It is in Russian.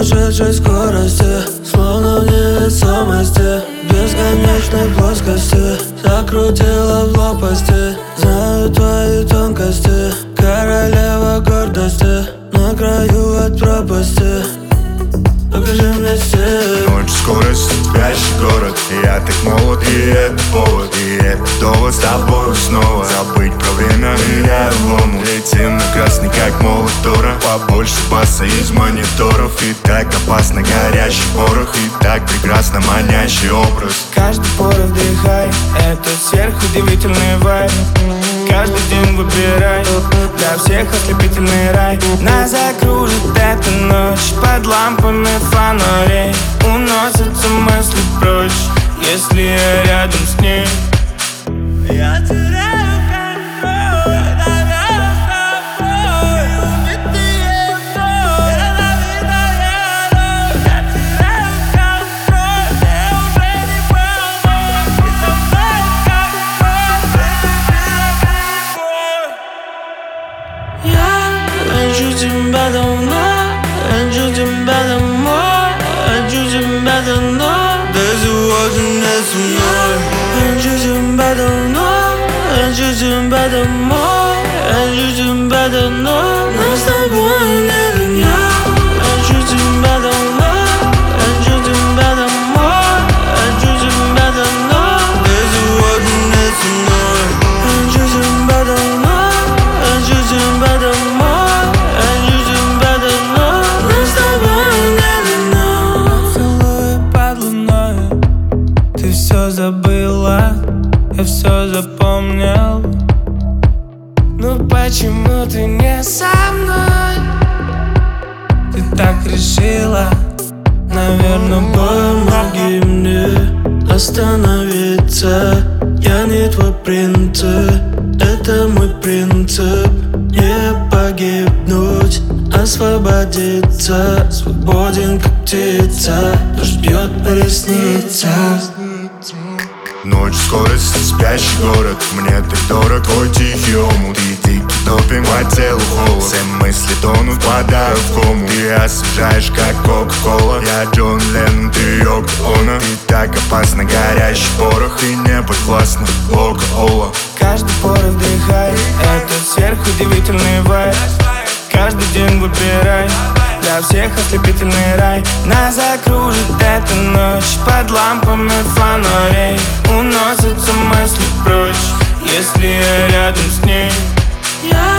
сумасшедшей скорости, словно в невесомости, бесконечной плоскости. Закрутила в лопасти, знаю твои тонкости. Королева гордости, на краю от пропасти. Покажи мне стиль. Ночь, скорость, спящий город. Я так молод, и это повод. И это довод с тобой снова забыть про время. Ныряю в лому, летим на красный, как молот Тора. Побольше баса из мониторов. И так опасно горящий порох. И так прекрасно манящий образ. Каждый пору вдыхай, это сверхудивительный вайб. Каждый день выбирай, для всех ослепительный рай. Нас закружит эта ночь под лампами фонарей. Уносятся мысли прочь, если я рядом с ней. Я теряю контроль, доверяю с тобой. Убитые вновь, ядовитая ночь. Я теряю контроль, мне уже не волнует. И со мной как боль. Я хочу тебя давно, хочу тебя домой, хочу тебя давно, да сегодня не со мной. Хочу тебя давно, хочу тебя домой, хочу тебя давно, но с тобой не меня. Хочу тебя давно, хочу тебя домой, хочу тебя давно, да сегодня не со мной. Хочу тебя давно, хочу тебя домой, хочу тебя давно, но с тобой не меня. Целую под луной, ты все забыла, я все запомнил. Ну почему ты не со мной? Ты так решила, наверное, Помоги мне остановиться. Я не твой принцип, это мой принцип. Не погибнуть, освободиться. Свободен, как птица, дождь бьет по ресницам. Ночь, скорость, спящий город. Мне так дорог твой тихий омут. И дикий допинг по телу холод. Все мысли тонут, впадаю в кому. Ты освежаешь, как кока-кола. Я Джон Леннон, ты Йоко Оно. Ты так опасно, горящий порох. Ты не подвластна, Кока-Кола. каждый пору вдыхай, это сверхудивительный вайб. Каждый день выбирай, для всех ослепительный рай. Нас закружит эта ночь под лампами фонарей. Уносятся мысли прочь, если я рядом с ней. Я